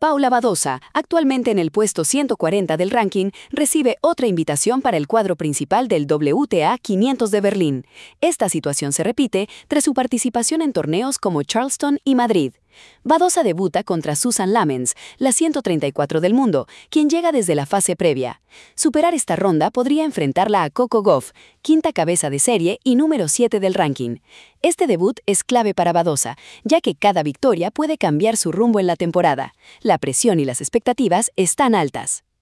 Paula Badosa, actualmente en el puesto 140 del ranking, recibe otra invitación para el cuadro principal del WTA 500 de Berlín. Esta situación se repite tras su participación en torneos como Charleston y Madrid. Badosa debuta contra Susan Lamens, la 134 del mundo, quien llega desde la fase previa. Superar esta ronda podría enfrentarla a Coco Gauff, quinta cabeza de serie y número 7 del ranking. Este debut es clave para Badosa, ya que cada victoria puede cambiar su rumbo en la temporada. La presión y las expectativas están altas.